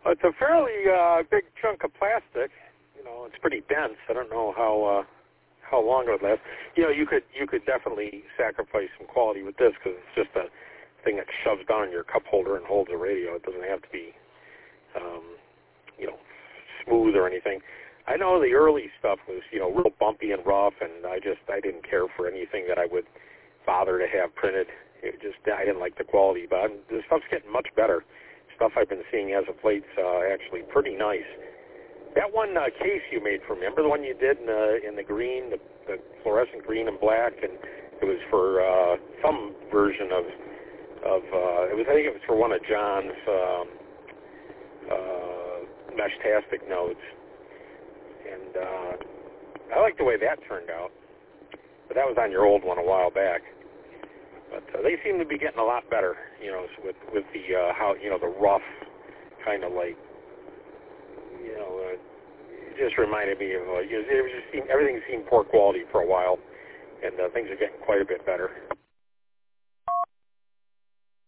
It's a fairly big chunk of plastic. You know, it's pretty dense. I don't know how long it would last. You know, you could definitely sacrifice some quality with this because it's just a thing that shoves down in your cup holder and holds a radio. It doesn't have to be, you know, smooth or anything. I know the early stuff was, you know, real bumpy and rough, and I didn't care for anything that I would bother to have printed. I didn't like the quality, but the stuff's getting much better. Stuff I've been seeing as of late's actually pretty nice. That one case you made for me, remember the one you did in the green, the fluorescent green and black, and it was for some version of I think it was for one of John's Meshtastic nodes. And I like the way that turned out. But that was on your old one a while back. But they seem to be getting a lot better, you know, with the how, you know, the rough kind of like, you know, it just reminded me of everything seemed poor quality for a while, and things are getting quite a bit better.